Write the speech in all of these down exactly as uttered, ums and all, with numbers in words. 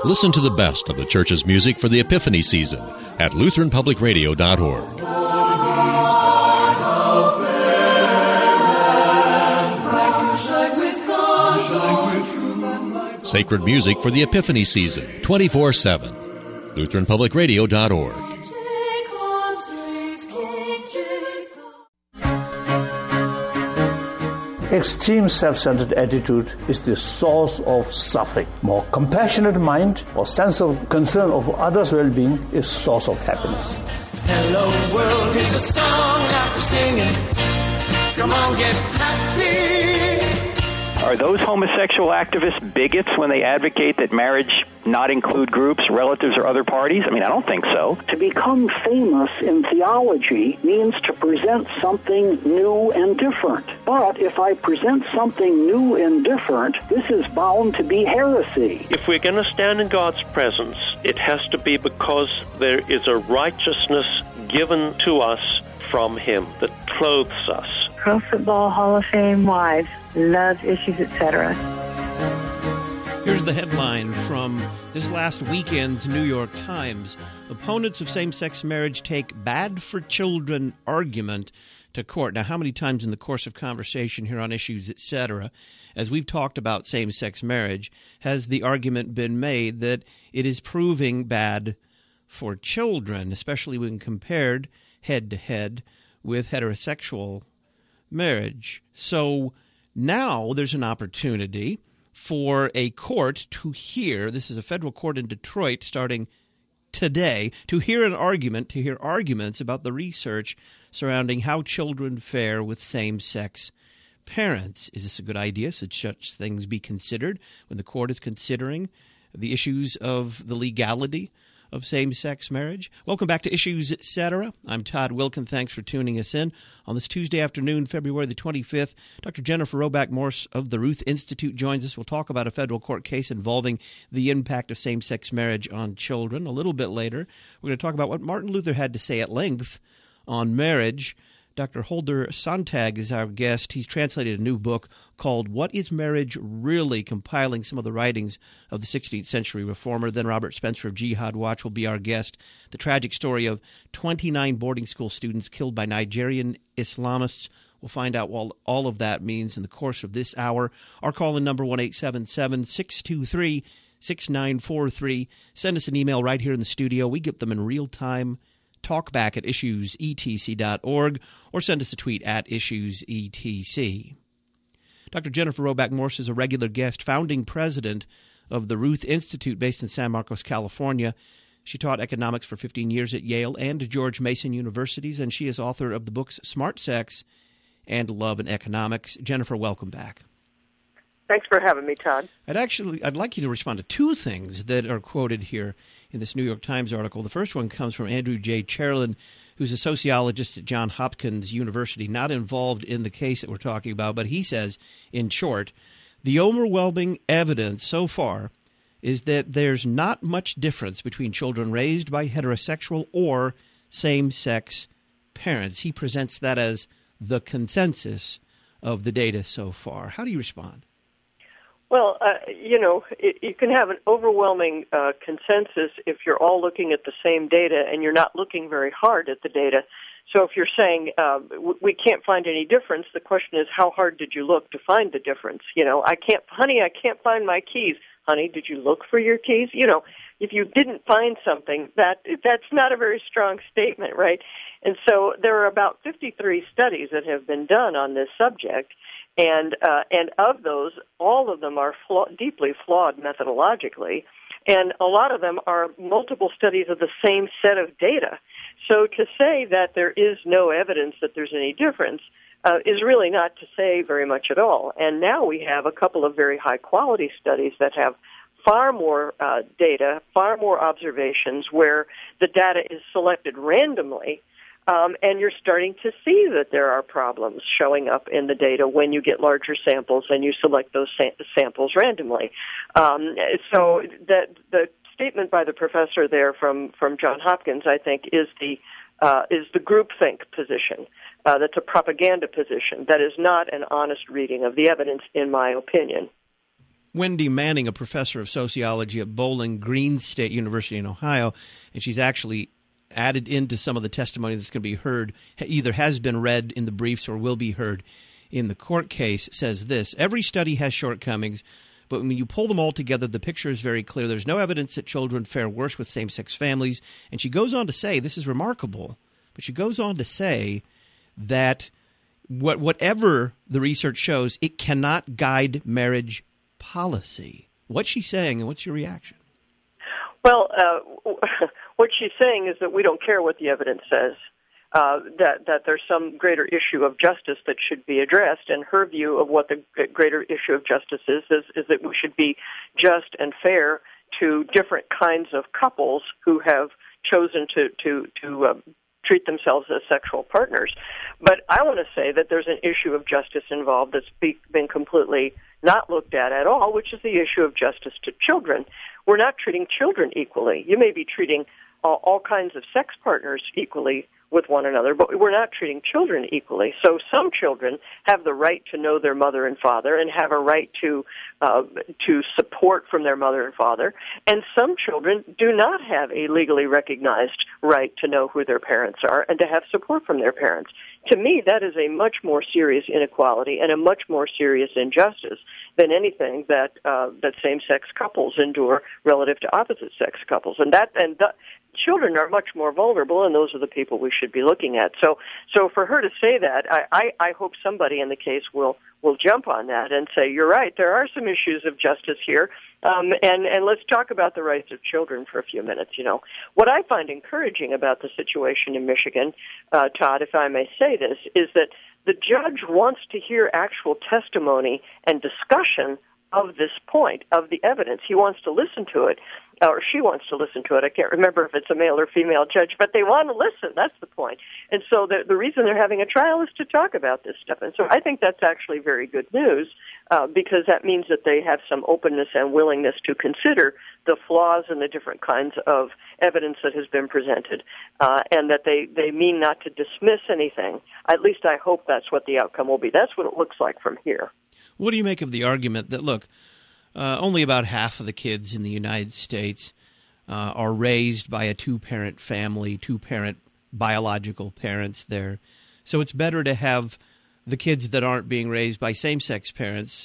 Listen to the best of the church's music for the Epiphany season at lutheran public radio dot org. Sacred music for the Epiphany season, twenty-four seven. lutheran public radio dot org. Extreme self-centered attitude is the source of suffering. More compassionate mind or sense of concern of others' well-being is source of happiness. Hello world is a song after singing. Come on, get happy. Are those homosexual activists bigots when they advocate that marriage not include groups, relatives, or other parties? I mean, I don't think so. To become famous in theology means to present something new and different. But if I present something new and different, this is bound to be heresy. If we're going to stand in God's presence, it has to be because there is a righteousness given to us from Him that clothes us. Pro Football Hall of Fame wives, love issues, et cetera. Here's the headline from this last weekend's New York Times. Opponents of same-sex marriage take bad for children argument to court. Now, how many times in the course of conversation here on Issues, et cetera, as we've talked about same-sex marriage, has the argument been made that it is proving bad for children, especially when compared head-to-head with heterosexual marriage? So now there's an opportunity for a court to hear, this is a federal court in Detroit starting today, to hear an argument, to hear arguments about the research surrounding how children fare with same-sex parents. Is this a good idea? Should such things be considered when the court is considering the issues of the legality of same-sex marriage? Welcome back to Issues, et cetera. I'm Todd Wilkin. Thanks for tuning us in on this Tuesday afternoon, February the twenty-fifth. Doctor Jennifer Roback Morse of the Ruth Institute joins us. We'll talk about a federal court case involving the impact of same-sex marriage on children. A little bit later, we're going to talk about what Martin Luther had to say at length on marriage. Doctor Holder Sontag is our guest. He's translated a new book called What is Marriage Really?, compiling some of the writings of the sixteenth century reformer. Then Robert Spencer of Jihad Watch will be our guest. The tragic story of twenty-nine boarding school students killed by Nigerian Islamists. We'll find out what all of that means in the course of this hour. Our call-in number, one eight seven seven, six two three, six nine four three. Send us an email right here in the studio. We get them in real time. Talk back at issues e t c dot org or send us a tweet at issues e t c. Doctor Jennifer Roback Morse is a regular guest, founding president of the Ruth Institute based in San Marcos, California. She taught economics for fifteen years at Yale and George Mason Universities, and she is author of the books Smart Sex and Love and Economics. Jennifer, welcome back. Thanks for having me, Todd. I'd actually, I'd like you to respond to two things that are quoted here in this New York Times article. The first one comes from Andrew J. Cherlin, who's a sociologist at Johns Hopkins University, not involved in the case that we're talking about, but he says, in short, the overwhelming evidence so far is that there's not much difference between children raised by heterosexual or same-sex parents. He presents that as the consensus of the data so far. How do you respond? Well, uh, you know, it, you can have an overwhelming uh, consensus if you're all looking at the same data and you're not looking very hard at the data. So if you're saying uh, we can't find any difference, the question is, how hard did you look to find the difference? You know, I can't, honey, I can't find my keys. Honey, did you look for your keys? You know, if you didn't find something, that that's not a very strong statement, right? And so there are about fifty-three studies that have been done on this subject. And uh, and of those, all of them are flaw- deeply flawed methodologically, and a lot of them are multiple studies of the same set of data. So to say that there is no evidence that there's any difference uh, is really not to say very much at all. And now we have a couple of very high-quality studies that have far more uh, data, far more observations, where the data is selected randomly. Um, and you're starting to see that there are problems showing up in the data when you get larger samples and you select those sa- samples randomly. Um, so that the statement by the professor there from, from Johns Hopkins, I think, is the uh, is the groupthink position. Uh, that's a propaganda position. That is not an honest reading of the evidence, in my opinion. Wendy Manning, a professor of sociology at Bowling Green State University in Ohio, and she's actually added into some of the testimony that's going to be heard, either has been read in the briefs or will be heard in the court case, says this: every study has shortcomings, but when you pull them all together, the picture is very clear. There's no evidence that children fare worse with same-sex families. And she goes on to say, this is remarkable, but she goes on to say that what, whatever the research shows, it cannot guide marriage policy. What's she saying, and what's your reaction? Well, uh, what she's saying is that we don't care what the evidence says, uh, that, that there's some greater issue of justice that should be addressed, and her view of what the greater issue of justice is, is, is that we should be just and fair to different kinds of couples who have chosen to, to, to uh, treat themselves as sexual partners. But I want to say that there's an issue of justice involved that's be, been completely not looked at at all, which is the issue of justice to children. We're not treating children equally. You may be treating uh, all kinds of sex partners equally with one another, but we're not treating children equally. So some children have the right to know their mother and father and have a right to uh, to support from their mother and father, and some children do not have a legally recognized right to know who their parents are and to have support from their parents. To me, that is a much more serious inequality and a much more serious injustice than anything that uh, that same-sex couples endure relative to opposite-sex couples. And that and the, children are much more vulnerable, and those are the people we should be looking at. So, so for her to say that, I, I, I hope somebody in the case will will jump on that and say, "You're right. There are some issues of justice here." Um, and, and let's talk about the rights of children for a few minutes. You know, what I find encouraging about the situation in Michigan, uh, Todd, if I may say this, is that the judge wants to hear actual testimony and discussion of this point, of the evidence. He wants to listen to it, or she wants to listen to it. I can't remember if it's a male or female judge, but they want to listen. That's the point. And so the, the reason they're having a trial is to talk about this stuff. And so I think that's actually very good news, uh, because that means that they have some openness and willingness to consider the flaws and the different kinds of evidence that has been presented, uh, and that they, they mean not to dismiss anything. At least I hope that's what the outcome will be. That's what it looks like from here. What do you make of the argument that, look, uh, only about half of the kids in the United States uh, are raised by a two-parent family, two-parent biological parents there, so it's better to have the kids that aren't being raised by same-sex parents,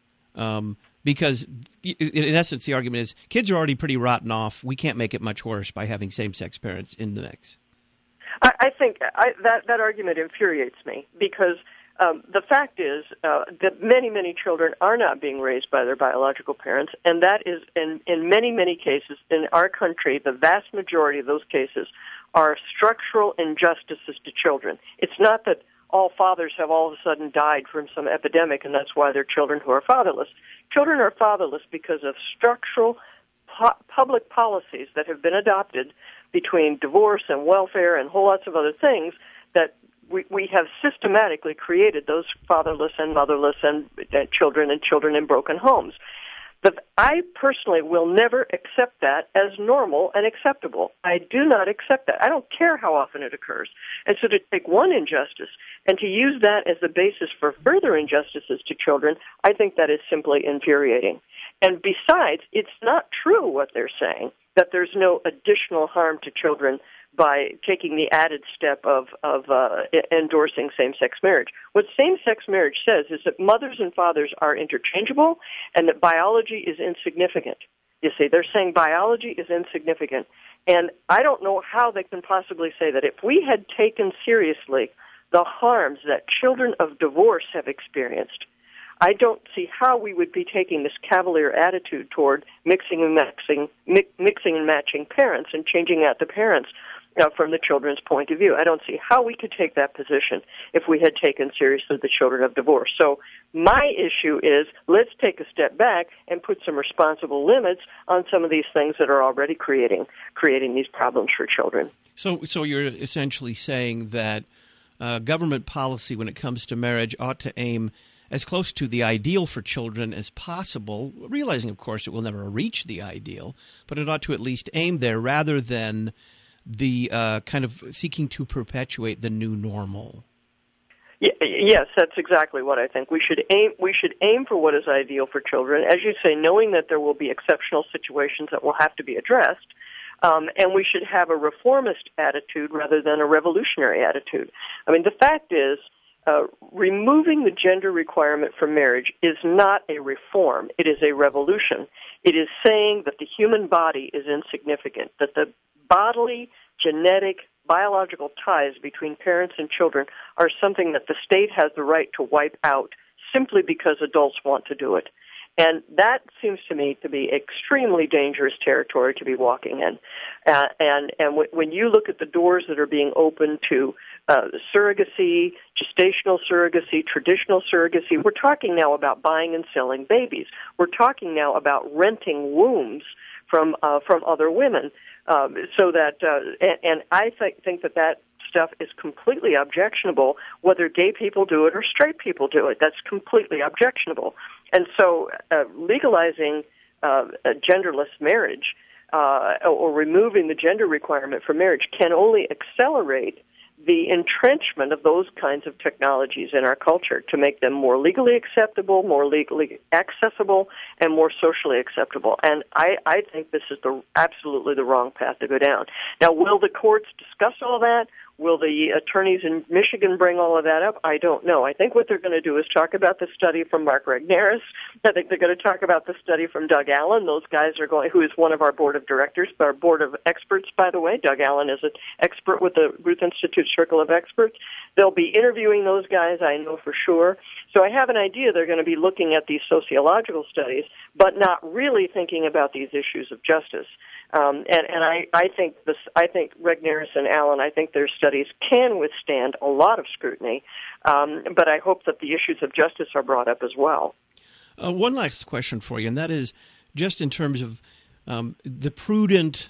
um, because in essence the argument is kids are already pretty rotten off. We can't make it much worse by having same-sex parents in the mix. I, I think I, that, that argument infuriates me, because Um, the fact is uh, that many, many children are not being raised by their biological parents, and that is, in, in many, many cases in our country, the vast majority of those cases are structural injustices to children. It's not that all fathers have all of a sudden died from some epidemic, and that's why they're children who are fatherless. Children are fatherless because of structural pu- public policies that have been adopted between divorce and welfare and whole lots of other things that We, we have systematically created those fatherless and motherless and, and children and children in broken homes. But I personally will never accept that as normal and acceptable. I do not accept that. I don't care how often it occurs. And so to take one injustice and to use that as the basis for further injustices to children, I think that is simply infuriating. And besides, it's not true what they're saying, that there's no additional harm to children by taking the added step of, of uh, endorsing same-sex marriage. What same-sex marriage says is that mothers and fathers are interchangeable and that biology is insignificant. You see, they're saying biology is insignificant. And I don't know how they can possibly say that. If we had taken seriously the harms that children of divorce have experienced, I don't see how we would be taking this cavalier attitude toward mixing and matching, mi- mixing and matching parents and changing out the parents uh, from the children's point of view. I don't see how we could take that position if we had taken seriously the children of divorce. So my issue is, let's take a step back and put some responsible limits on some of these things that are already creating creating these problems for children. So, so you're essentially saying that uh, government policy when it comes to marriage ought to aim as close to the ideal for children as possible, realizing, of course, it will never reach the ideal, but it ought to at least aim there rather than the uh, kind of seeking to perpetuate the new normal. Yes, that's exactly what I think. We should aim. We should aim for what is ideal for children, as you say, knowing that there will be exceptional situations that will have to be addressed, um, and we should have a reformist attitude rather than a revolutionary attitude. I mean, the fact is, uh, removing the gender requirement for marriage is not a reform; it is a revolution. It is saying that the human body is insignificant, that the bodily, genetic, biological ties between parents and children are something that the state has the right to wipe out simply because adults want to do it. And that seems to me to be extremely dangerous territory to be walking in. Uh, and and w- when you look at the doors that are being opened to uh, surrogacy, gestational surrogacy, traditional surrogacy, we're talking now about buying and selling babies. We're talking now about renting wombs from uh, from other women. Um, so that, uh, and, and I th- think that that stuff is completely objectionable, whether gay people do it or straight people do it. That's completely objectionable. And so uh, legalizing uh, a genderless marriage uh, or removing the gender requirement for marriage can only accelerate the entrenchment of those kinds of technologies in our culture to make them more legally acceptable, more legally accessible, and more socially acceptable. And I, I think this is the absolutely the wrong path to go down. Now, will the courts discuss all that? Will the attorneys in Michigan bring all of that up? I don't know. I think what they're going to do is talk about the study from Mark Regnerus. I think they're going to talk about the study from Doug Allen. Those guys are going, who is one of our board of directors, our board of experts, by the way. Doug Allen is an expert with the Ruth Institute Circle of Experts. They'll be interviewing those guys, I know for sure. So I have an idea they're going to be looking at these sociological studies, but not really thinking about these issues of justice. Um, and and I, I think this. I think Regnerus and Allen. I think their studies can withstand a lot of scrutiny, um, but I hope that the issues of justice are brought up as well. Uh, one last question for you, and that is just in terms of um, the prudent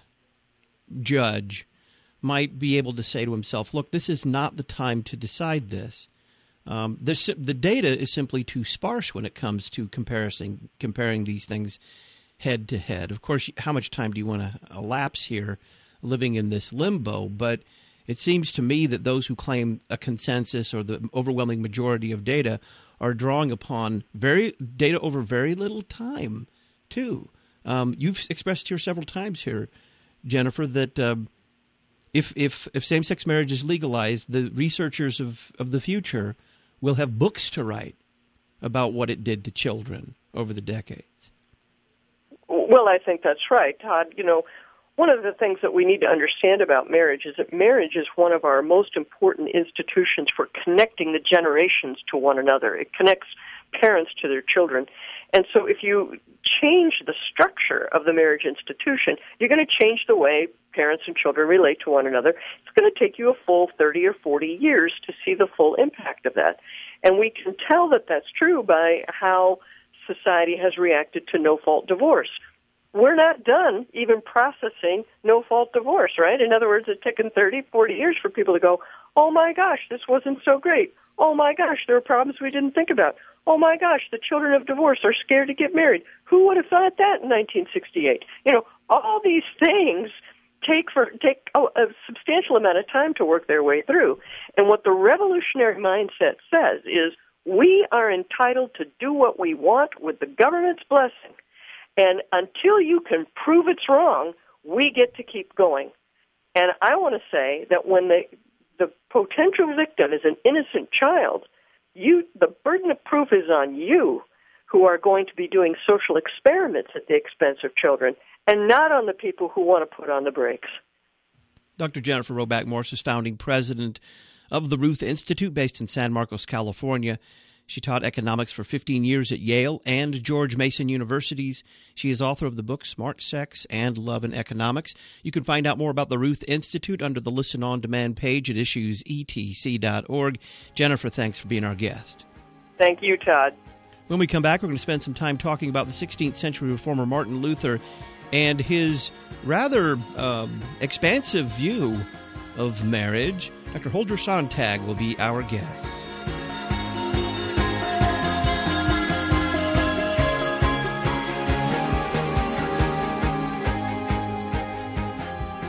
judge might be able to say to himself, "Look, this is not the time to decide this. Um, the, the data is simply too sparse when it comes to comparing comparing these things." Head to head. Of course, how much time do you want to elapse here living in this limbo? But it seems to me that those who claim a consensus or the overwhelming majority of data are drawing upon very data over very little time, too. Um, you've expressed here several times here, Jennifer, that uh, if, if, if same-sex marriage is legalized, the researchers of, of the future will have books to write about what it did to children over the decades. Well, I think that's right, Todd. You know, one of the things that we need to understand about marriage is that marriage is one of our most important institutions for connecting the generations to one another. It connects parents to their children. And so if you change the structure of the marriage institution, you're going to change the way parents and children relate to one another. It's going to take you a full thirty or forty years to see the full impact of that. And we can tell that that's true by how society has reacted to no-fault divorce. We're not done even processing no-fault divorce, right? In other words, it's taken thirty, forty years for people to go, oh, my gosh, this wasn't so great. Oh, my gosh, there are problems we didn't think about. Oh, my gosh, the children of divorce are scared to get married. Who would have thought that in nineteen sixty-eight? You know, all these things take for take a, a substantial amount of time to work their way through. And what the revolutionary mindset says is we are entitled to do what we want with the government's blessing. And until you can prove it's wrong, we get to keep going. And I want to say that when the the potential victim is an innocent child, you the burden of proof is on you, who are going to be doing social experiments at the expense of children, and not on the people who want to put on the brakes. Doctor Jennifer Roback Morse is founding president of the Ruth Institute based in San Marcos, California. She taught economics for fifteen years at Yale and George Mason Universities. She is author of the book Smart Sex and Love in Economics. You can find out more about the Ruth Institute under the Listen On Demand page at issues e t c dot org. Jennifer, thanks for being our guest. Thank you, Todd. When we come back, we're going to spend some time talking about the sixteenth century reformer Martin Luther and his rather um, expansive view of marriage. Doctor Holger Sontag will be our guest.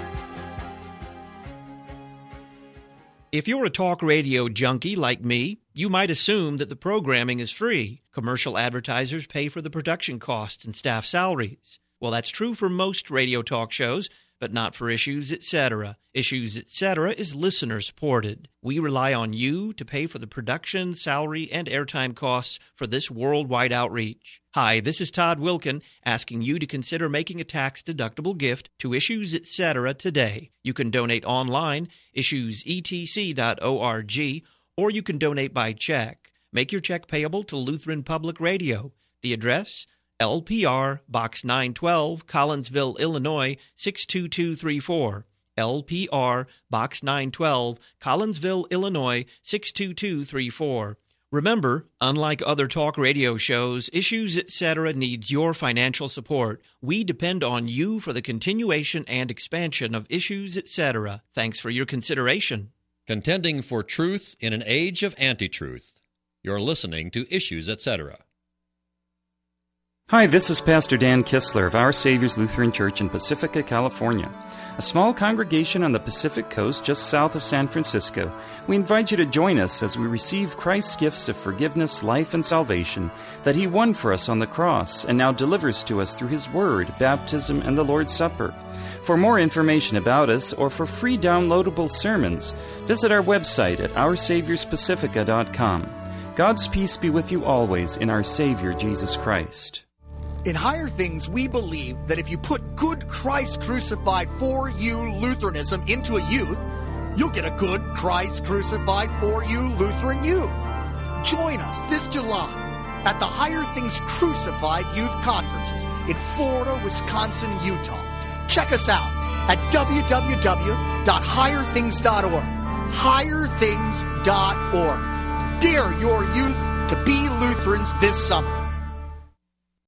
If you're a talk radio junkie like me, You might assume that the programming is free. Commercial advertisers pay for the production costs and staff salaries. Well, that's true for most radio talk shows, but not for Issues, et cetera. Issues, et cetera is listener-supported. We rely on you to pay for the production, salary, and airtime costs for this worldwide outreach. Hi, this is Todd Wilkin, asking you to consider making a tax-deductible gift to Issues, et cetera today. You can donate online, issues e t c dot org, or you can donate by check. Make your check payable to Lutheran Public Radio. The address? L P R, Box nine twelve, Collinsville, Illinois, six two two three four. L P R, Box nine twelve, Collinsville, Illinois, six two two three four. Remember, unlike other talk radio shows, Issues, et cetera needs your financial support. We depend on you for the continuation and expansion of Issues, et cetera. Thanks for your consideration. Contending for truth in an age of anti-truth. You're listening to Issues, et cetera. Hi, this is Pastor Dan Kistler of Our Savior's Lutheran Church in Pacifica, California, a small congregation on the Pacific Coast just south of San Francisco. We invite you to join us as we receive Christ's gifts of forgiveness, life, and salvation that He won for us on the cross and now delivers to us through His Word, baptism, and the Lord's Supper. For more information about us or for free downloadable sermons, visit our website at our saviors pacifica dot com. God's peace be with you always in our Savior, Jesus Christ. In Higher Things, we believe that if you put good Christ crucified for you Lutheranism into a youth, you'll get a good Christ crucified for you Lutheran youth. Join us this July at the Higher Things Crucified Youth Conferences in Florida, Wisconsin, and Utah. Check us out at w w w dot higher things dot org. higher things dot org. Dare your youth to be Lutherans this summer.